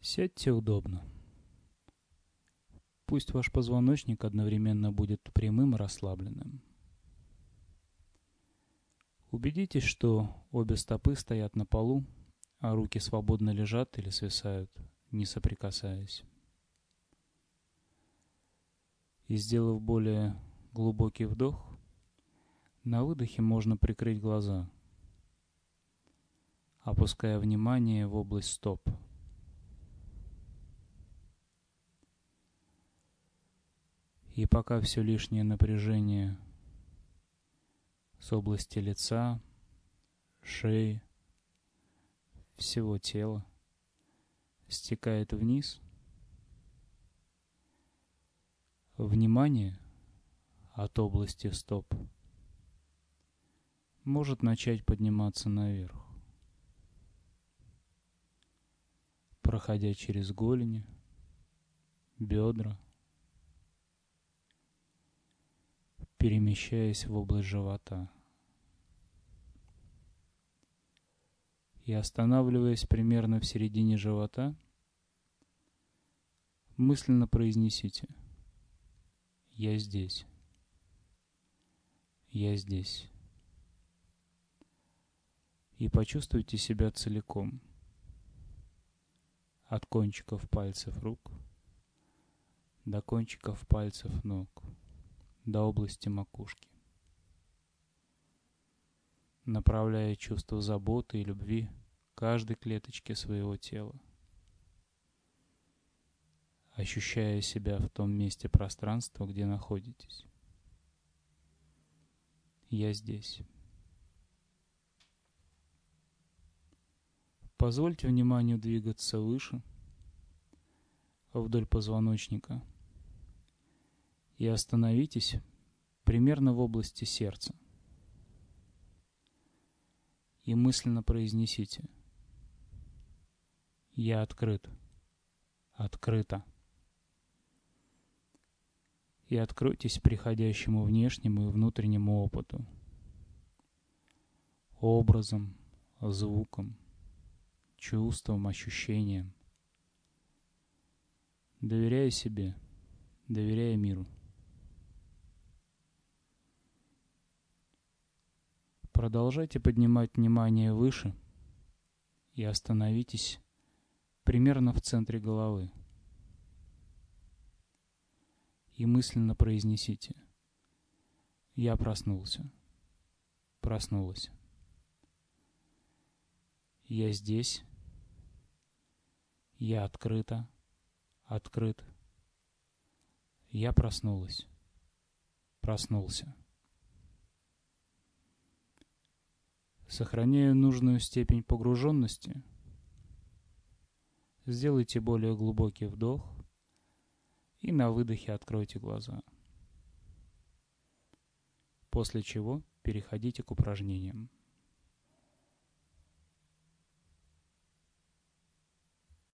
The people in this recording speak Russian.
Сядьте удобно. Пусть ваш позвоночник одновременно будет прямым и расслабленным. Убедитесь, что обе стопы стоят на полу, а руки свободно лежат или свисают, не соприкасаясь. И сделав более глубокий вдох, на выдохе можно прикрыть глаза, опуская внимание в область стоп. И пока все лишнее напряжение с области лица, шеи, всего тела стекает вниз, внимание от области стоп может начать подниматься наверх, проходя через голени, бедра, перемещаясь в область живота и останавливаясь примерно в середине живота, мысленно произнесите: «Я здесь. Я здесь». И почувствуйте себя целиком, от кончиков пальцев рук до кончиков пальцев ног, до области макушки, направляя чувство заботы и любви каждой клеточке своего тела, ощущая себя в том месте пространства, где находитесь. Я здесь. Позвольте вниманию двигаться выше, вдоль позвоночника, и остановитесь примерно в области сердца. И мысленно произнесите: «Я открыт, открыто». И откройтесь приходящему внешнему и внутреннему опыту, образом, звуком, чувствам, ощущениям, доверяя себе, доверяя миру. Продолжайте поднимать внимание выше и остановитесь примерно в центре головы. И мысленно произнесите: «Я проснулся, проснулась. Я здесь. Я открыта, открыт. Я проснулась, проснулся». Сохраняя нужную степень погруженности, сделайте более глубокий вдох и на выдохе откройте глаза. После чего переходите к упражнениям.